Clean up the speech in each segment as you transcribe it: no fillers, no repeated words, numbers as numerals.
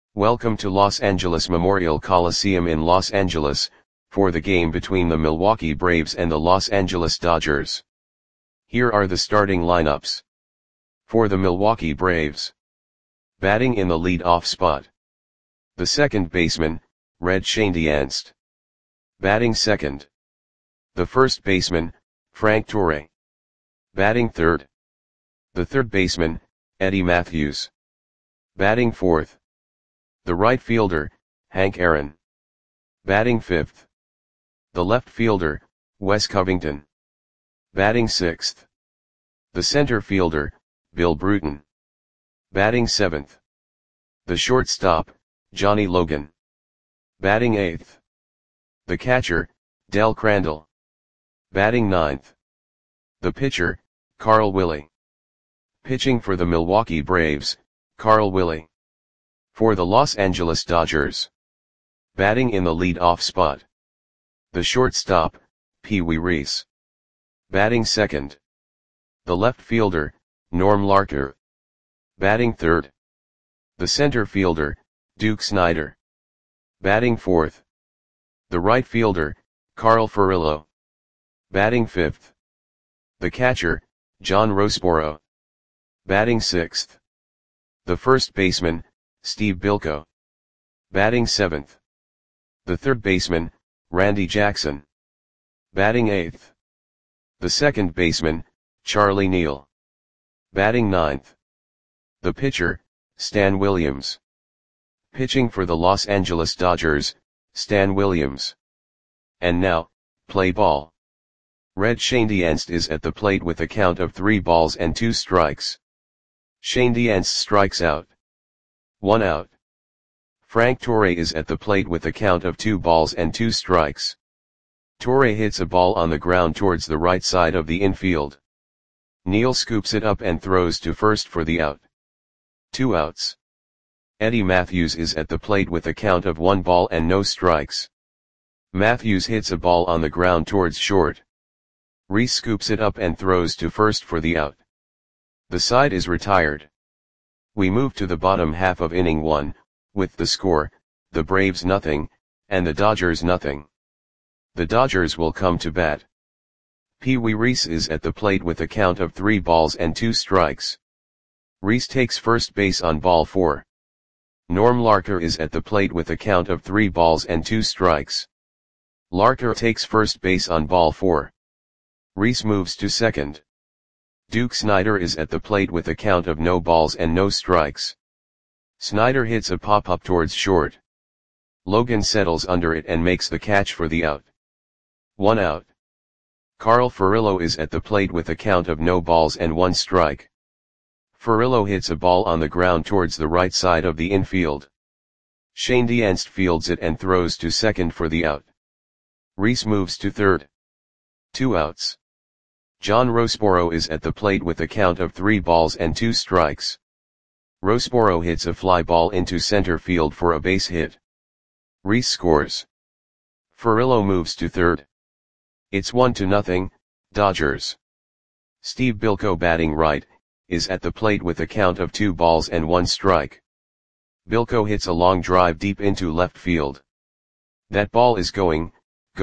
Welcome to Los Angeles Memorial Coliseum in Los Angeles, for the game between the Milwaukee Braves and the Los Angeles Dodgers. Here are the starting lineups. For the Milwaukee Braves. Batting in the lead-off spot. The second baseman, Red Schoendienst. Batting second. The first baseman, Frank Torre. Batting third. The third baseman, Eddie Mathews. Batting fourth. The right fielder, Hank Aaron. Batting fifth. The left fielder, Wes Covington. Batting sixth. The center fielder, Bill Bruton. Batting seventh. The shortstop, Johnny Logan. Batting eighth. The catcher, Del Crandall. Batting ninth. The pitcher, Carl Willie. Pitching for the Milwaukee Braves, Carl Willie. For the Los Angeles Dodgers. Batting in the lead-off spot. The shortstop, Pee Wee Reese. Batting second. The left fielder, Norm Larker. Batting third. The center fielder, Duke Snider. Batting fourth. The right fielder, Carl Furillo. Batting fifth. The catcher, John Roseboro. Batting sixth. The first baseman, Steve Bilko. Batting seventh. The third baseman, Randy Jackson. Batting eighth. The second baseman, Charlie Neal. Batting ninth. The pitcher, Stan Williams. Pitching for the Los Angeles Dodgers, Stan Williams. And now, play ball. Red Schoendienst is at the plate with a count of 3 balls and 2 strikes. Schoendienst strikes out. 1 out. Frank Torre is at the plate with a count of 2 balls and 2 strikes. Torre hits a ball on the ground towards the right side of the infield. Neal scoops it up and throws to first for the out. 2 outs. Eddie Mathews is at the plate with a count of 1 ball and no strikes. Mathews hits a ball on the ground towards short. Reese scoops it up and throws to first for the out. The side is retired. We move to the bottom half of inning 1, with the score, the Braves nothing, and the Dodgers nothing. The Dodgers will come to bat. Pee Wee Reese is at the plate with a count of 3 balls and 2 strikes. Reese takes first base on ball 4. Norm Larker is at the plate with a count of 3 balls and 2 strikes. Larker takes first base on ball 4. Reese moves to second. Duke Snider is at the plate with a count of no balls and no strikes. Snider hits a pop-up towards short. Logan settles under it and makes the catch for the out. 1 out. Carl Furillo is at the plate with a count of no balls and 1 strike. Furillo hits a ball on the ground towards the right side of the infield. Schoendienst fields it and throws to second for the out. Reese moves to third. 2 outs. John Roseboro is at the plate with a count of 3 balls and 2 strikes. Roseboro hits a fly ball into center field for a base hit. Reese scores. Furillo moves to third. It's 1-0, Dodgers. Steve Bilko batting right, is at the plate with a count of 2 balls and 1 strike. Bilko hits a long drive deep into left field. That ball is gone.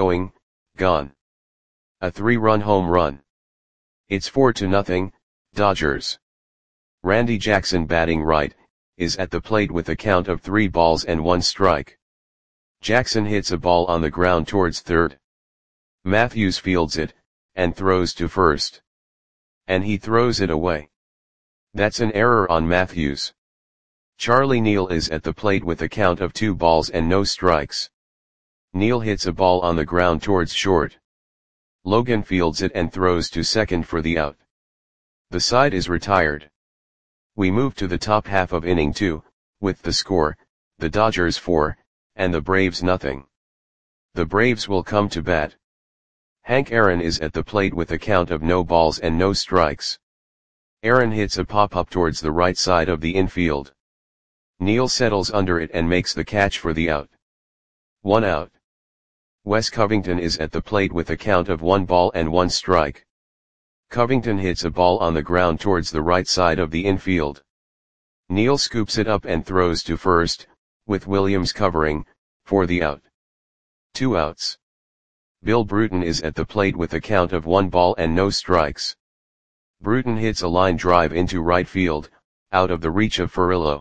A 3-run home run. It's 4-0, Dodgers. Randy Jackson batting right, is at the plate with a count of 3 balls and 1 strike. Jackson hits a ball on the ground towards third. Mathews fields it, and throws to first. And he throws it away. That's an error on Mathews. Charlie Neal is at the plate with a count of 2 balls and no strikes. Neal hits a ball on the ground towards short. Logan fields it and throws to second for the out. The side is retired. We move to the top half of inning 2, with the score, the Dodgers 4, and the Braves nothing. The Braves will come to bat. Hank Aaron is at the plate with a count of no balls and no strikes. Aaron hits a pop-up towards the right side of the infield. Neal settles under it and makes the catch for the out. 1 out. Wes Covington is at the plate with a count of 1 ball and 1 strike. Covington hits a ball on the ground towards the right side of the infield. Neal scoops it up and throws to first, with Williams covering, for the out. 2 outs. Bill Bruton is at the plate with a count of 1 ball and no strikes. Bruton hits a line drive into right field, out of the reach of Furillo.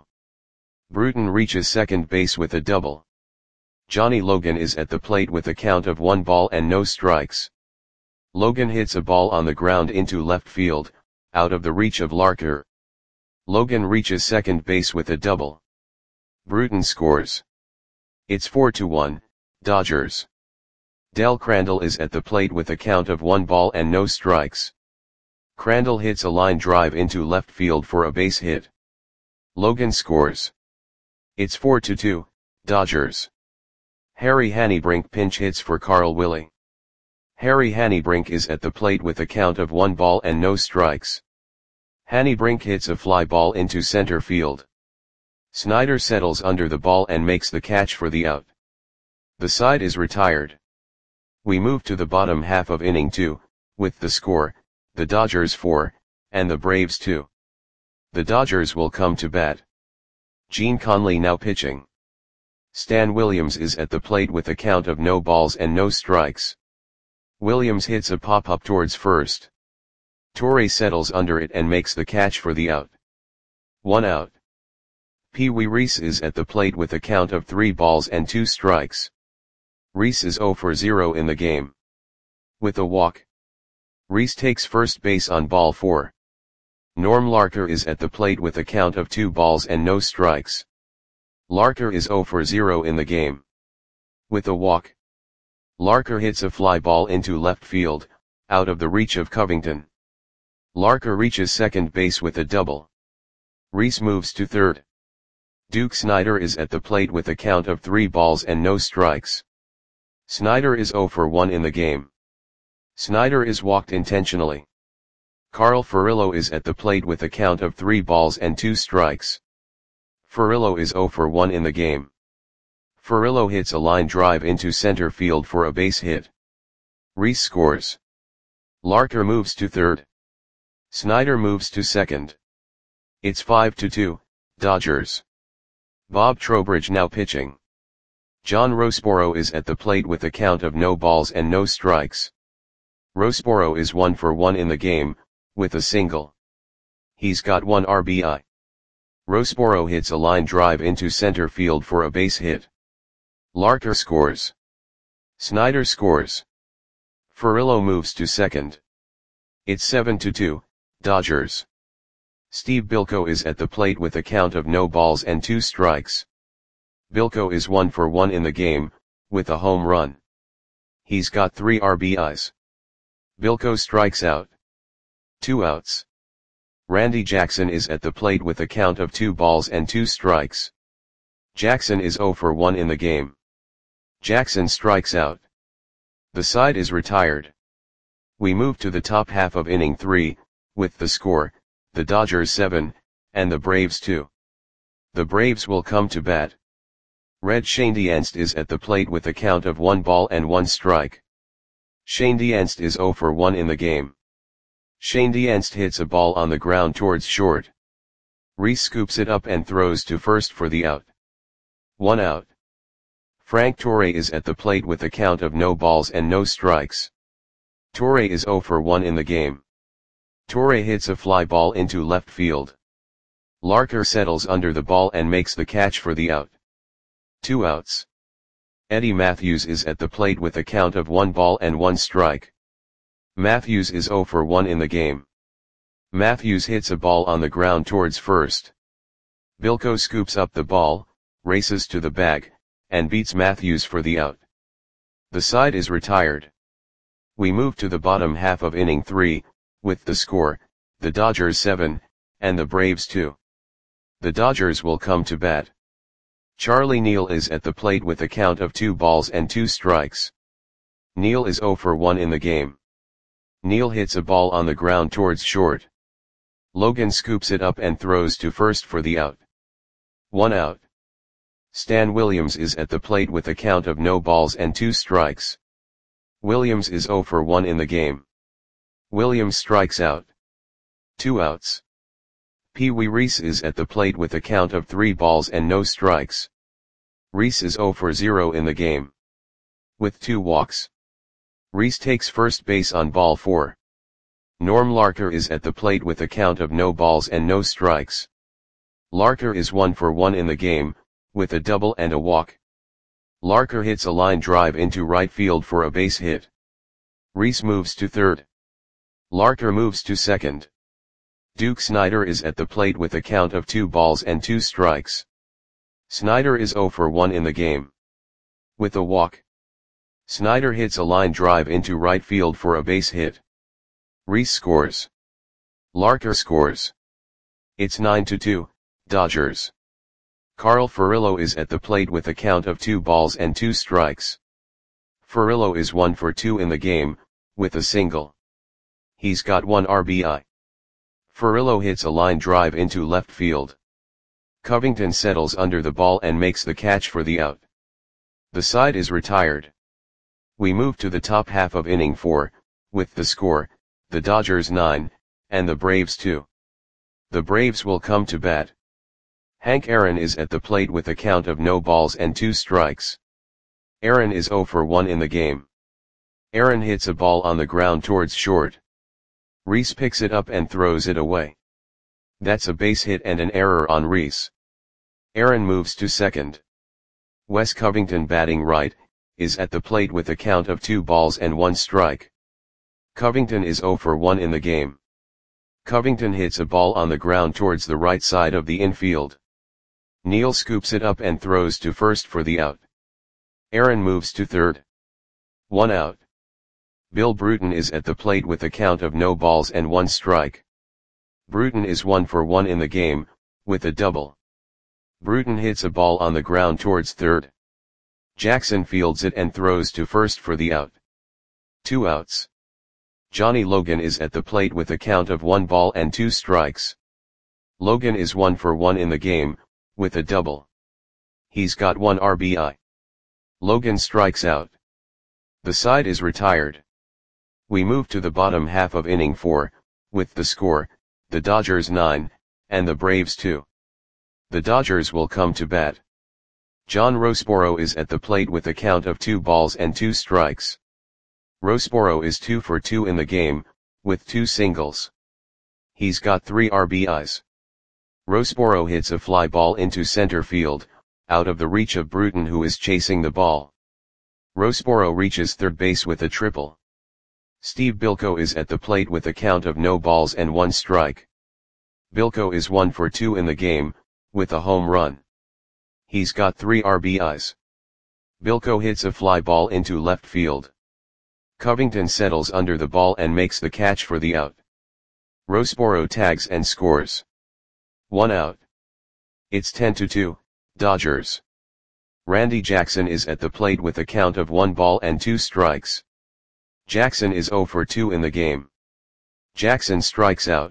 Bruton reaches second base with a double. Johnny Logan is at the plate with a count of 1 ball and no strikes. Logan hits a ball on the ground into left field, out of the reach of Larker. Logan reaches second base with a double. Bruton scores. It's 4-1, Dodgers. Del Crandall is at the plate with a count of 1 ball and no strikes. Crandall hits a line drive into left field for a base hit. Logan scores. It's 4-2, Dodgers. Harry Hannebrink pinch hits for Carl Willie. Harry Hannebrink is at the plate with a count of 1 ball and no strikes. Hannebrink hits a fly ball into center field. Snyder settles under the ball and makes the catch for the out. The side is retired. We move to the bottom half of inning 2, with the score, the Dodgers 4, and the Braves 2. The Dodgers will come to bat. Gene Conley now pitching. Stan Williams is at the plate with a count of no balls and no strikes. Williams hits a pop-up towards first. Torre settles under it and makes the catch for the out. 1 out. Pee Wee Reese is at the plate with a count of 3 balls and 2 strikes. Reese is 0 for 0 in the game. With a walk. Reese takes first base on ball 4. Norm Larker is at the plate with a count of 2 balls and no strikes. Larker is 0 for 0 in the game. With a walk. Larker hits a fly ball into left field, out of the reach of Covington. Larker reaches second base with a double. Reese moves to third. Duke Snyder is at the plate with a count of 3 balls and no strikes. Snyder is 0 for 1 in the game. Snyder is walked intentionally. Carl Furillo is at the plate with a count of 3 balls and 2 strikes. Furillo is 0 for 1 in the game. Furillo hits a line drive into center field for a base hit. Reese scores. Larker moves to third. Snyder moves to second. It's 5-2, Dodgers. Bob Trowbridge now pitching. John Roseboro is at the plate with a count of no balls and no strikes. Roseboro is 1 for 1 in the game, with a single. He's got 1 RBI. Roseboro hits a line drive into center field for a base hit. Larker scores. Snyder scores. Furillo moves to second. It's 7-2, Dodgers. Steve Bilko is at the plate with a count of no balls and 2 strikes. Bilko is 1 for 1 in the game, with a home run. He's got 3 RBIs. Bilko strikes out. 2 outs. Randy Jackson is at the plate with a count of 2 balls and 2 strikes. Jackson is 0 for 1 in the game. Jackson strikes out. The side is retired. We move to the top half of inning 3, with the score, the Dodgers 7, and the Braves 2. The Braves will come to bat. Red Schoendienst is at the plate with a count of 1 ball and 1 strike. Schoendienst is 0 for 1 in the game. Schoendienst hits a ball on the ground towards short. Reese scoops it up and throws to first for the out. 1 out. Frank Torre is at the plate with a count of no balls and no strikes. Torre is 0 for 1 in the game. Torre hits a fly ball into left field. Larker settles under the ball and makes the catch for the out. 2 outs. Eddie Matthews is at the plate with a count of 1 ball and 1 strike. Matthews is 0 for 1 in the game. Matthews hits a ball on the ground towards first. Bilko scoops up the ball, races to the bag, and beats Matthews for the out. The side is retired. We move to the bottom half of inning 3, with the score, the Dodgers 7, and the Braves 2. The Dodgers will come to bat. Charlie Neal is at the plate with a count of 2 balls and 2 strikes. Neal is 0 for 1 in the game. Neal hits a ball on the ground towards short. Logan scoops it up and throws to first for the out. 1 out. Stan Williams is at the plate with a count of no balls and 2 strikes. Williams is 0 for 1 in the game. Williams strikes out. 2 outs. Pee Wee Reese is at the plate with a count of 3 balls and no strikes. Reese is 0 for 0 in the game. With 2 walks. Reese takes first base on ball 4. Norm Larker is at the plate with a count of no balls and no strikes. Larker is 1 for 1 in the game, with a double and a walk. Larker hits a line drive into right field for a base hit. Reese moves to third. Larker moves to second. Duke Snider is at the plate with a count of 2 balls and 2 strikes. Snider is 0 for 1 in the game. With a walk. Snider hits a line drive into right field for a base hit. Reese scores. Larker scores. It's 9-2, Dodgers. Carl Furillo is at the plate with a count of 2 balls and 2 strikes. Furillo is 1 for 2 in the game, with a single. He's got 1 RBI. Furillo hits a line drive into left field. Covington settles under the ball and makes the catch for the out. The side is retired. We move to the top half of inning 4, with the score, the Dodgers 9, and the Braves 2. The Braves will come to bat. Hank Aaron is at the plate with a count of no balls and 2 strikes. Aaron is 0 for 1 in the game. Aaron hits a ball on the ground towards short. Reese picks it up and throws it away. That's a base hit and an error on Reese. Aaron moves to second. Wes Covington, batting right, is at the plate with a count of 2 balls and 1 strike. Covington is 0 for 1 in the game. Covington hits a ball on the ground towards the right side of the infield. Neal scoops it up and throws to first for the out. Aaron moves to third. 1 out. Bill Bruton is at the plate with a count of no balls and 1 strike. Bruton is 1 for 1 in the game, with a double. Bruton hits a ball on the ground towards third. Jackson fields it and throws to first for the out. 2 outs. Johnny Logan is at the plate with a count of 1 ball and 2 strikes. Logan is 1 for 1 in the game, with a double. He's got 1 RBI. Logan strikes out. The side is retired. We move to the bottom half of inning 4, with the score, the Dodgers 9, and the Braves 2. The Dodgers will come to bat. John Rosboro is at the plate with a count of 2 balls and 2 strikes. Rosboro is 2 for 2 in the game, with 2 singles. He's got 3 RBIs. Rosboro hits a fly ball into center field, out of the reach of Bruton, who is chasing the ball. Rosboro reaches third base with a triple. Steve Bilko is at the plate with a count of no balls and 1 strike. Bilko is 1 for 2 in the game, with a home run. He's got 3 RBIs. Bilko hits a fly ball into left field. Covington settles under the ball and makes the catch for the out. Rosboro tags and scores. 1 out. It's 10-2, Dodgers. Randy Jackson is at the plate with a count of 1 ball and 2 strikes. Jackson is 0 for 2 in the game. Jackson strikes out.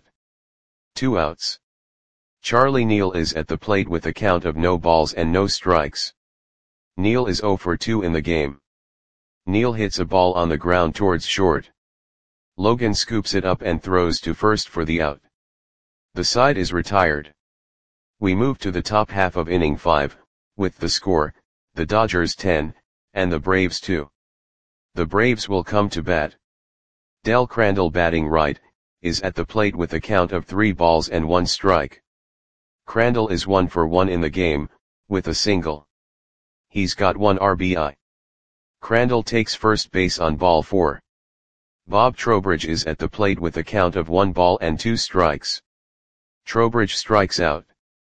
2 outs. Charlie Neal is at the plate with a count of no balls and no strikes. Neal is 0 for 2 in the game. Neal hits a ball on the ground towards short. Logan scoops it up and throws to first for the out. The side is retired. We move to the top half of inning 5, with the score, the Dodgers 10, and the Braves 2. The Braves will come to bat. Del Crandall, batting right, is at the plate with a count of 3 balls and 1 strike. Crandall is 1 for 1 in the game, with a single. He's got 1 RBI. Crandall takes first base on ball 4. Bob Trowbridge is at the plate with a count of 1 ball and 2 strikes. Trowbridge strikes out.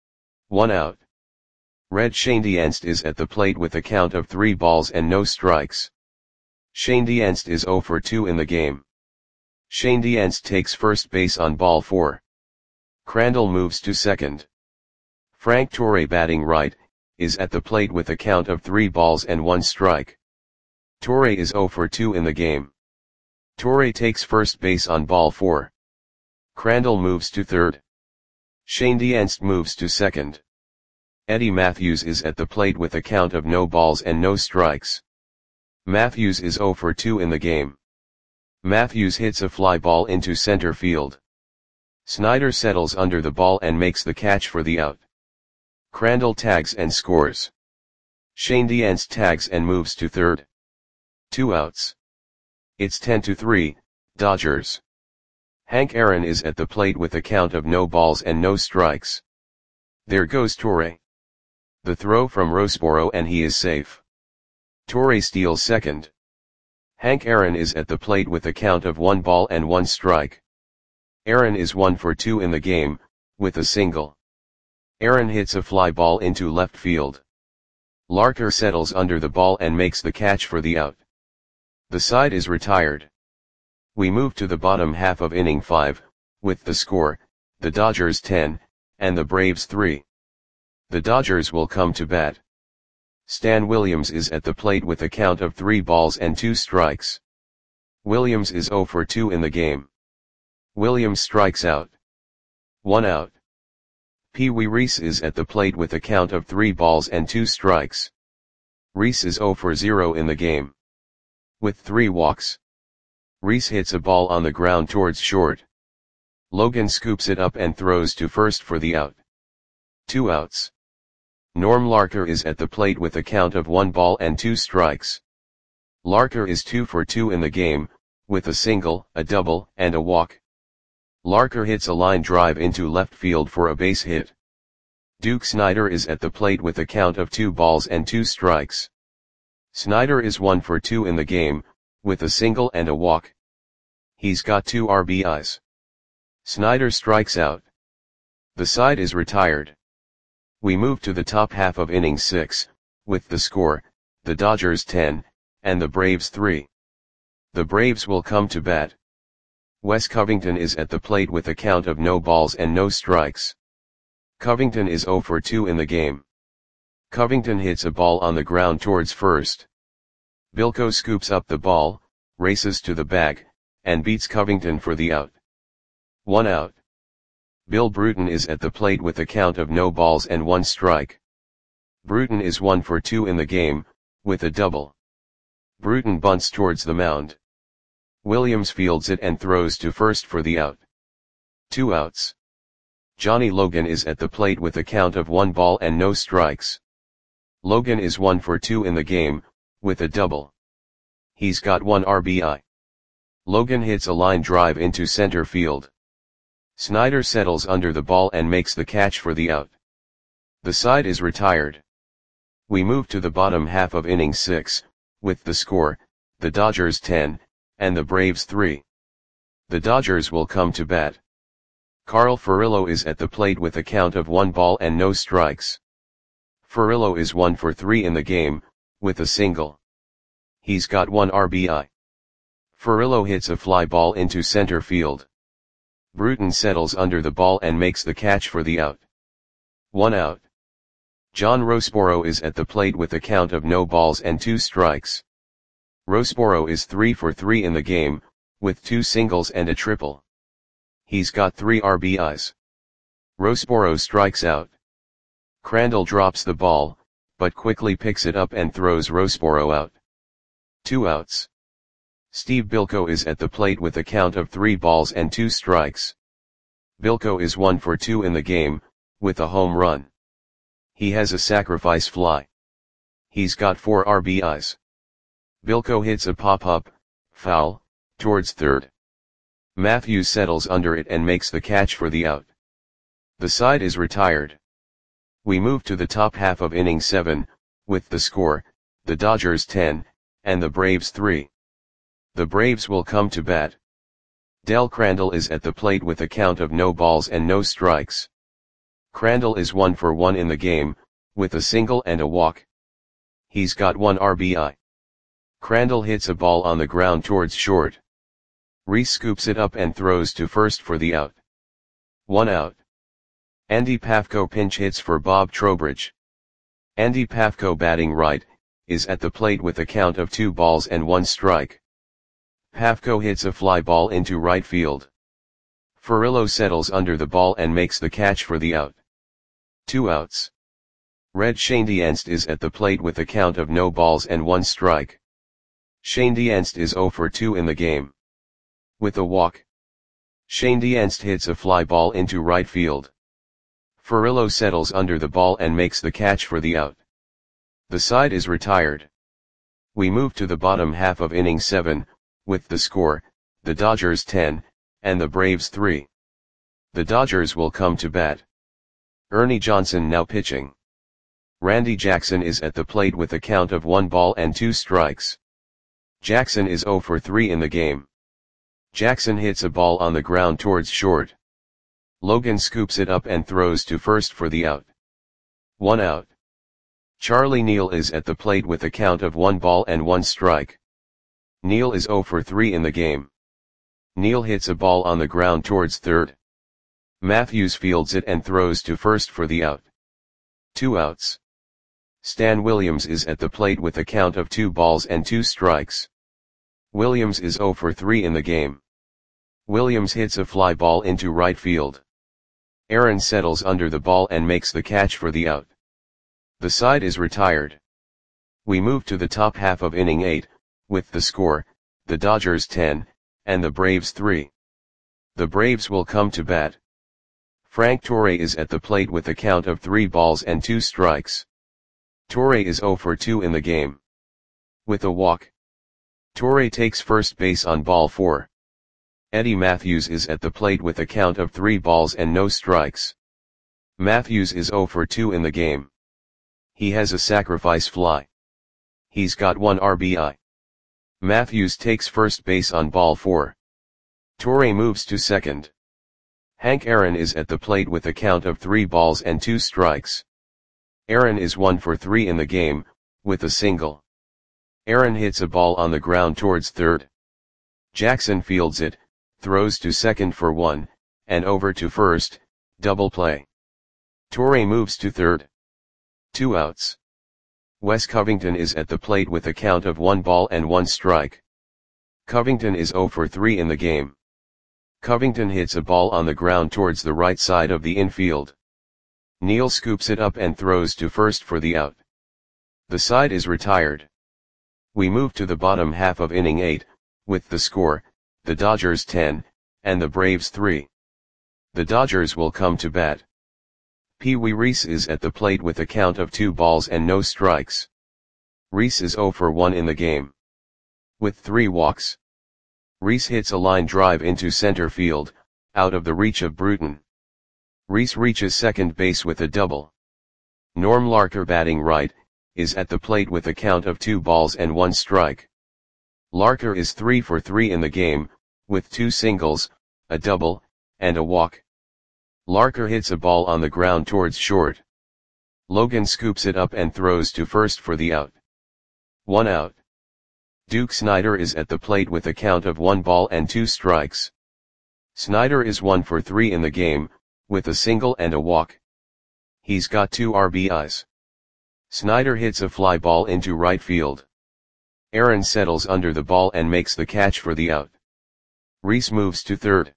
1 out. Red Schoendienst is at the plate with a count of 3 balls and no strikes. Schoendienst is 0 for 2 in the game. Schoendienst takes first base on ball 4. Crandall moves to second. Frank Torre, batting right, is at the plate with a count of 3 balls and 1 strike. Torre is 0 for 2 in the game. Torre takes first base on ball 4. Crandall moves to third. Schoendienst moves to second. Eddie Matthews is at the plate with a count of no balls and no strikes. Matthews is 0 for 2 in the game. Matthews hits a fly ball into center field. Snider settles under the ball and makes the catch for the out. Crandall tags and scores. Shane D'Anst tags and moves to third. 2 outs. It's 10-3, Dodgers. Hank Aaron is at the plate with a count of no balls and no strikes. There goes Torre. The throw from Roseboro and he is safe. Torre steals second. Hank Aaron is at the plate with a count of 1 ball and 1 strike. Aaron is 1 for 2 in the game, with a single. Aaron hits a fly ball into left field. Larker settles under the ball and makes the catch for the out. The side is retired. We move to the bottom half of inning 5, with the score, the Dodgers 10, and the Braves 3. The Dodgers will come to bat. Stan Williams is at the plate with a count of 3 balls and 2 strikes. Williams is 0 for 2 in the game. Williams strikes out. 1 out. Pee Wee Reese is at the plate with a count of 3 balls and 2 strikes. Reese is 0 for 0 in the game. With 3 walks. Reese hits a ball on the ground towards short. Logan scoops it up and throws to first for the out. 2 outs. Norm Larker is at the plate with a count of 1 ball and 2 strikes. Larker is 2 for 2 in the game, with a single, a double, and a walk. Larker hits a line drive into left field for a base hit. Duke Snider is at the plate with a count of 2 balls and 2 strikes. Snider is 1 for 2 in the game, with a single and a walk. He's got 2 RBIs. Snider strikes out. The side is retired. We move to the top half of inning 6, with the score, the Dodgers 10, and the Braves 3. The Braves will come to bat. Wes Covington is at the plate with a count of no balls and no strikes. Covington is 0 for 2 in the game. Covington hits a ball on the ground towards first. Bilko scoops up the ball, races to the bag, and beats Covington for the out. 1 out. Bill Bruton is at the plate with a count of no balls and 1 strike. Bruton is 1 for 2 in the game, with a double. Bruton bunts towards the mound. Williams fields it and throws to first for the out. 2 outs. Johnny Logan is at the plate with a count of 1 ball and no strikes. Logan is 1 for 2 in the game, with a double. He's got 1 RBI. Logan hits a line drive into center field. Snider settles under the ball and makes the catch for the out. The side is retired. We move to the bottom half of inning 6, with the score, the Dodgers 10, and the Braves 3. The Dodgers will come to bat. Carl Furillo is at the plate with a count of 1 ball and no strikes. Furillo is 1 for 3 in the game, with a single. He's got 1 RBI. Furillo hits a fly ball into center field. Bruton settles under the ball and makes the catch for the out. 1 out. John Roseboro is at the plate with a count of no balls and 2 strikes. Roseboro is 3 for 3 in the game, with 2 singles and a triple. He's got 3 RBIs. Roseboro strikes out. Crandall drops the ball, but quickly picks it up and throws Roseboro out. 2 outs. Steve Bilko is at the plate with a count of 3 balls and 2 strikes. Bilko is 1 for 2 in the game, with a home run. He has a sacrifice fly. He's got 4 RBIs. Bilko hits a pop-up, foul, towards third. Matthews settles under it and makes the catch for the out. The side is retired. We move to the top half of inning 7, with the score, the Dodgers 10, and the Braves 3. The Braves will come to bat. Del Crandall is at the plate with a count of no balls and no strikes. Crandall is 1 for 1 in the game, with a single and a walk. He's got 1 RBI. Crandall hits a ball on the ground towards short. Reese scoops it up and throws to first for the out. 1 out. Andy Pafko pinch hits for Bob Trowbridge. Andy Pafko, batting right, is at the plate with a count of 2 balls and 1 strike. Pafko hits a fly ball into right field. Furillo settles under the ball and makes the catch for the out. 2 outs. Red Shane D'Anst is at the plate with a count of no balls and 1 strike. Shane D'Anst is 0 for 2 in the game. With a walk. Shane D'Anst hits a fly ball into right field. Furillo settles under the ball and makes the catch for the out. The side is retired. We move to the bottom half of inning 7, with the score, the Dodgers 10, and the Braves 3. The Dodgers will come to bat. Ernie Johnson now pitching. Randy Jackson is at the plate with a count of 1 ball and 2 strikes. Jackson is 0 for 3 in the game. Jackson hits a ball on the ground towards short. Logan scoops it up and throws to first for the out. 1 out. Charlie Neal is at the plate with a count of 1 ball and 1 strike. Neal is 0 for 3 in the game. Neal hits a ball on the ground towards third. Matthews fields it and throws to first for the out. 2 outs. Stan Williams is at the plate with a count of 2 balls and 2 strikes. Williams is 0 for 3 in the game. Williams hits a fly ball into right field. Aaron settles under the ball and makes the catch for the out. The side is retired. We move to the top half of inning 8, with the score, the Dodgers 10, and the Braves 3. The Braves will come to bat. Frank Torre is at the plate with a count of 3 balls and 2 strikes. Torre is 0 for 2 in the game. With a walk. Torre takes first base on ball 4. Eddie Matthews is at the plate with a count of 3 balls and no strikes. Matthews is 0 for 2 in the game. He has a sacrifice fly. He's got 1 RBI. Matthews takes first base on ball 4. Torre moves to second. Hank Aaron is at the plate with a count of 3 balls and 2 strikes. Aaron is 1 for 3 in the game, with a single. Aaron hits a ball on the ground towards third. Jackson fields it, throws to second for 1, and over to first, double play. Torre moves to third. 2 outs. Wes Covington is at the plate with a count of 1 ball and 1 strike. Covington is 0 for 3 in the game. Covington hits a ball on the ground towards the right side of the infield. Neal scoops it up and throws to first for the out. The side is retired. We move to the bottom half of inning 8, with the score, the Dodgers 10, and the Braves 3. The Dodgers will come to bat. Pee Wee Reese is at the plate with a count of 2 balls and no strikes. Reese is 0 for 1 in the game. With 3 walks. Reese hits a line drive into center field, out of the reach of Bruton. Reese reaches second base with a double. Norm Larker, batting right, is at the plate with a count of 2 balls and 1 strike. Larker is 3 for 3 in the game, with 2 singles, a double, and a walk. Larker hits a ball on the ground towards short. Logan scoops it up and throws to first for the out. 1 out. Duke Snider is at the plate with a count of 1 ball and 2 strikes. Snider is 1 for 3 in the game, with a single and a walk. He's got 2 RBIs. Snider hits a fly ball into right field. Aaron settles under the ball and makes the catch for the out. Reese moves to third.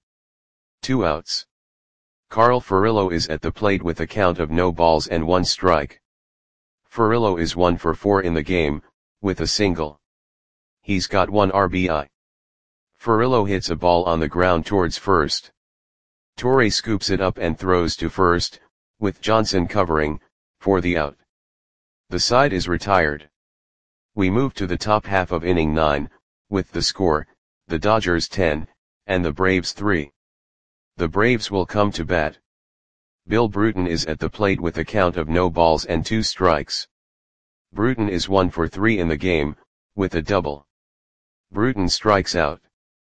2 outs. Carl Furillo is at the plate with a count of no balls and 1 strike. Furillo is 1 for 4 in the game, with a single. He's got 1 RBI. Furillo hits a ball on the ground towards first. Torre scoops it up and throws to first, with Johnson covering, for the out. The side is retired. We move to the top half of inning 9, with the score, the Dodgers 10, and the Braves 3. The Braves will come to bat. Bill Bruton is at the plate with a count of no balls and 2 strikes. Bruton is 1 for 3 in the game, with a double. Bruton strikes out.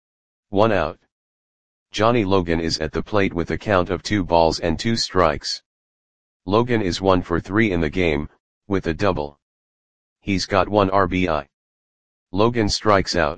1 out. Johnny Logan is at the plate with a count of 2 balls and 2 strikes. Logan is 1 for 3 in the game, with a double. He's got 1 RBI. Logan strikes out.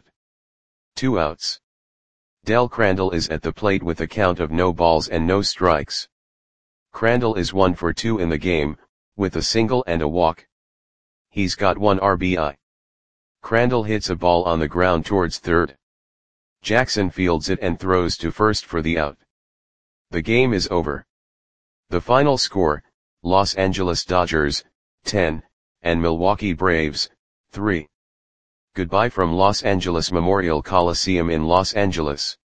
2 outs. Del Crandall is at the plate with a count of no balls and no strikes. Crandall is 1 for 2 in the game, with a single and a walk. He's got 1 RBI. Crandall hits a ball on the ground towards third. Jackson fields it and throws to first for the out. The game is over. The final score, Los Angeles Dodgers, 10, and Milwaukee Braves, 3. Goodbye from Los Angeles Memorial Coliseum in Los Angeles.